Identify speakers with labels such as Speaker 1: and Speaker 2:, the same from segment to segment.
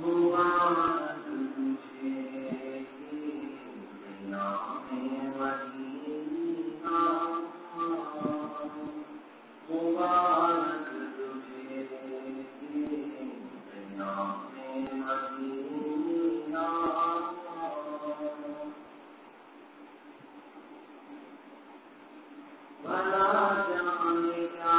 Speaker 1: مبارک تجھے نام مدینہ، مبارک تجھے نام مدینہ، بھلا جانے کیا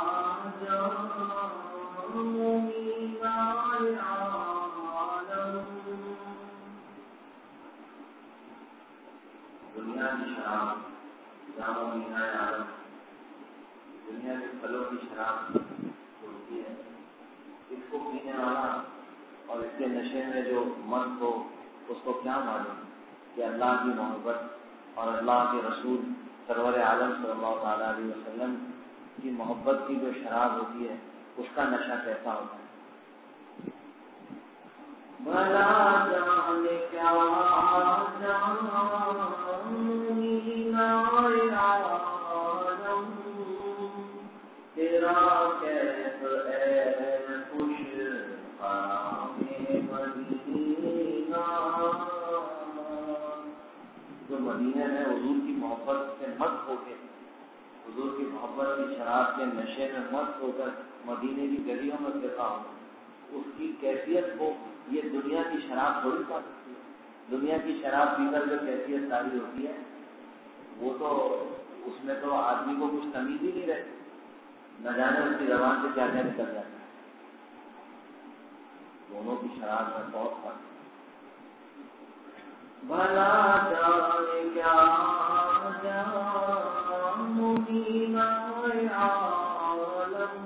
Speaker 1: دنیا کی شراب جامع مینا عالم، دنیا کے پھلوں کی شراب ہوتی ہے، اس کو پینے والا اور اس کے نشے میں جو مست ہو اس کو کیا معلوم کہ اللہ کی محبت اور اللہ کے رسول سرور عالم صلی اللہ تعالیٰ علیہ وسلم کی محبت کی جو شراب ہوتی ہے اس کا نشہ کیسا ہوتا ہے۔ بھلا جانے کیا تیرا کیف اے خوش خرام مدینہ، جو مدینہ میں حضور کی محبت سے مست ہو کے، حضور کی محبت کی شراب کے نشے میں مست ہو کر مدینے کی گلیوں میں پھرتا ہو، اس کی کیفیت کو یہ دنیا کی شراب تھوڑی پا سکتی ہے۔ دنیا کی شراب پی کر جو کیفیت ساری ہوتی ہے وہ تو اس میں تو آدمی کو کچھ تمیز ہی نہیں رہتی، نہ جانے اس کی زبان سے کیا کیا نکل جاتا ہے۔ دونوں کی شراب میں بہت فرق ہے۔ بھلا جانے کیا مدینہ عالم،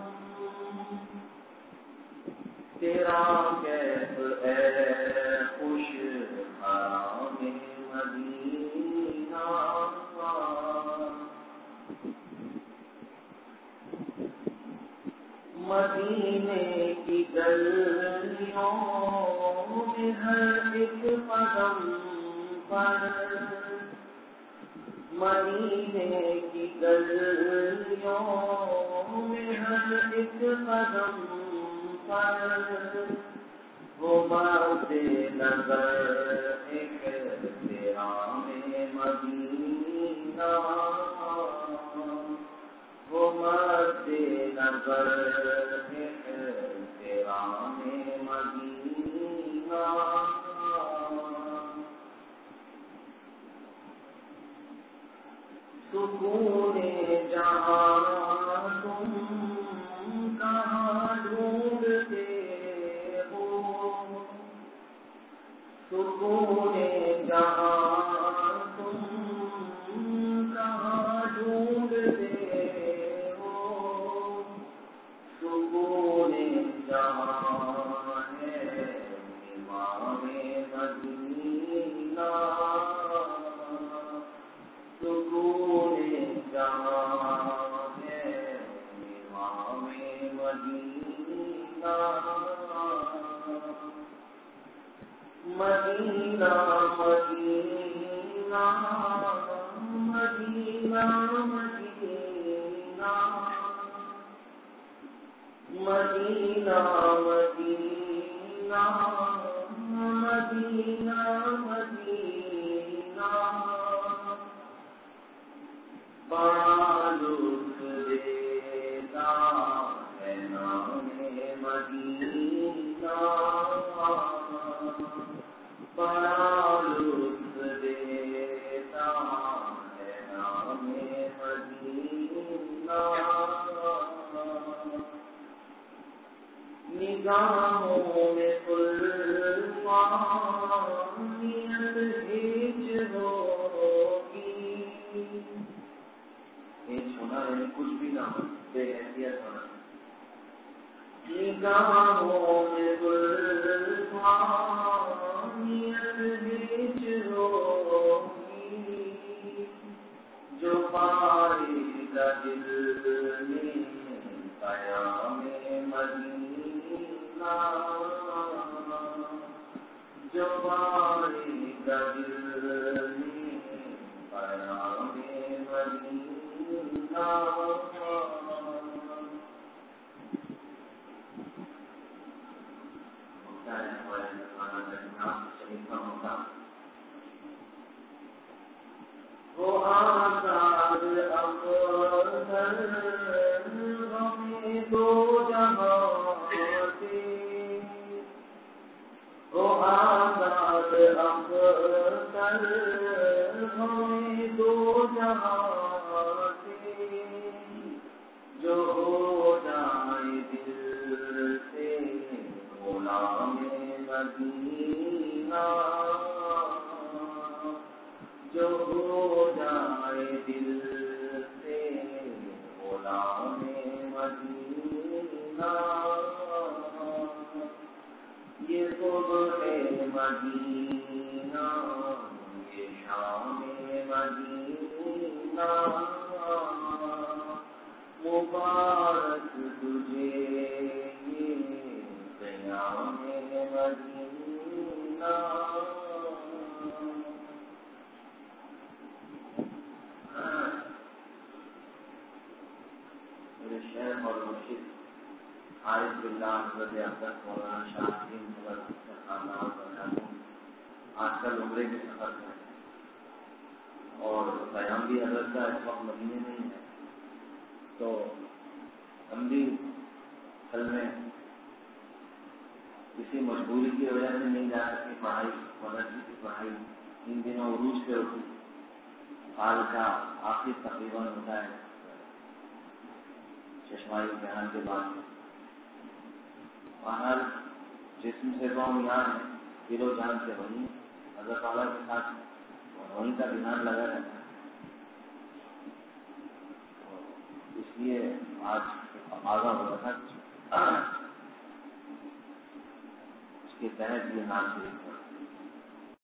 Speaker 1: تیرا کیف اے خوش خرام مدینہ، مدینے کی گلیوں میں ہر ایک قدم پر، مدینے کی گلیوں میں ہر ایک قدم پر، وہ بات نظر ایک احترام مدینہ، وہ مد نظر احترام مدینہ، سکون جہاں تم کہاں ڈھونڈتے ہو، سکون جہاں تم کہاں ڈھونڈتے ہو، سکون جہاں ہے امام مدینہ، سکون جہاں ہے امام مدینہ، مدینہ مدینہ مدینہ مدینہ، مدینہ مدینہ مدینہ مدینہ، بڑا لطف دیتا ہے نام مدینہ، بڑا لطف دیتا ہے نام مدینہ، نگاہوں میں الفانیت ہجر ہوگی، ایک ہونا یعنی کچھ بھی نہ ہو، بے حیثیت ہونا، نگاہوں میں الفانیت ہجر ہوگی، جو پائے گا دل میں قیام مدینہ، جو پائے گا دل میں قیام مدینہ، ہمیں دو جہاں سے جو ہو جائے دل سے غلام مدینہ، جو ہو جائے دل سے غلام مدینہ، یہ صبح مدینہ یہ شام مدینہ، مبارک تجھے یہ قیام مدینہ۔ میرے شیخ اور مرشد عارف باللہ حضرت عبداللہ مولانا شاہ الدین آج کل عمرے کے سفر میں اور قیام بھی حضرت کا اس وقت مدینے میں ہی ہے، تو ہم بھی کل میں کسی مجبوری کی وجہ سے نہیں جا سکے، پڑھائی مدرسے کی پڑھائی ان دنوں عروج پہ ہوتی، سال کا آخری تقریباً ہوتا ہے چشمائی امتحان کے بعد۔ باہر جسم سے تو ہم یہاں ہیں، دل و جان سے وہیں اللہ تعالیٰ کے ساتھ وہیں کا دھیان لگا رہتا ہے، اس لیے آج آگاہ ہوا تھا اس کے تحت یہ نام شریف